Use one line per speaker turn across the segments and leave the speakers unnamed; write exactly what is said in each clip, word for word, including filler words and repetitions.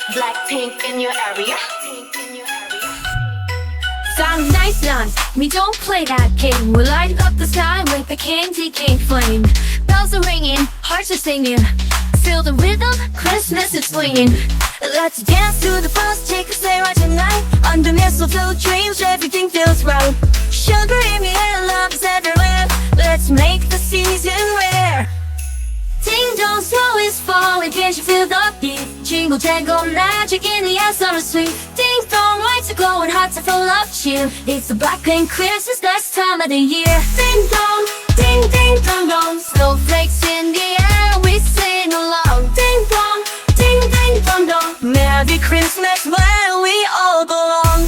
Blackpink in your area.
Sound nice nuns, we don't play that game. We're lighting up the sky with the candy cane flame. Bells are ringing, hearts are singing. Feel the rhythm, Christmas is swinging. Let's dance to the pulse, take a sleigh ride tonight. Under mistletoe dreams, everything feels right. Sugar in the air, love is everywhere. Let's make the season rare. Ding dong, snow is falling, can't you feel the beat? Jingle jangle, magic in the air, summer sweet. Ding dong, lights are glowing, hearts are full of cheer. It's the Blackpink Christmas, best time of the year. Ding dong, ding ding dong dong, snowflakes in the air, we sing along. Ding dong, ding ding dong dong, Merry Christmas where we all belong.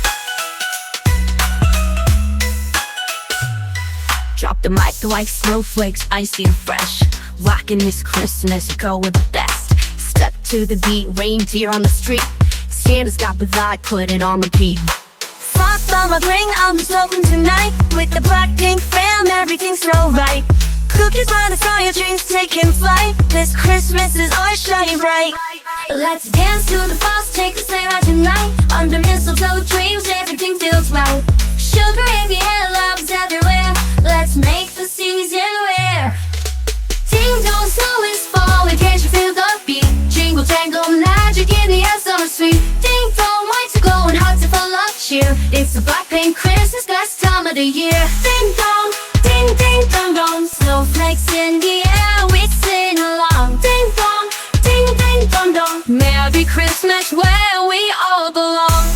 Drop the mic like snowflakes, icy and fresh. Rockin' this Christmas, go with the best. Step to the beat, reindeer on the street. Santa's got the vibe, put it on repeat. Frost on my ring, I'm smoking tonight. With the Blackpink fam, everything's so right. Cookies by the fire, dreams taking flight. This Christmas is always shining bright. Let's dance to the pulse, take a sleigh ride tonight. Under mistletoe dreams, everything feels right. Sugar in the air, love is everywhere. Let's make the season rare. Ding dong, snow is falling, can't you feel the beat? Jingle jangle, magic in the air, summer sweet. Ding dong, lights are glowing, hearts are full of cheer. It's the Blackpink Christmas, best time of the year. Ding dong, ding ding dong dong, snowflakes in the air, we sing along. Ding dong, ding ding dong dong, Merry Christmas where we all belong.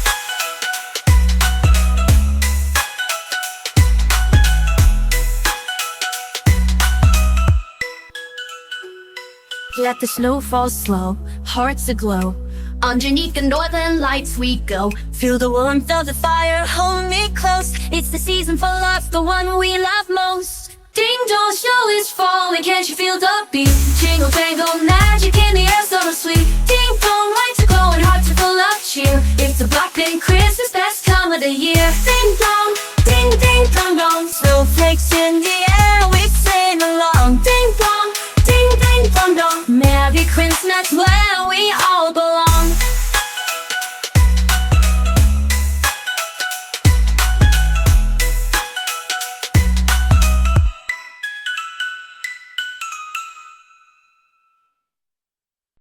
Let the snow fall slow, hearts aglow. Underneath the northern lights we go. Feel the warmth of the fire, hold me close. It's the season for love, the one we love most. Ding dong, snow is falling, can't you feel the beat? Jingle jangle, magic in the air, summer sweet. Ding dong, lights are glowing, hearts are full of cheer. It's the Blackpink Christmas, best time of the year. Ding dong,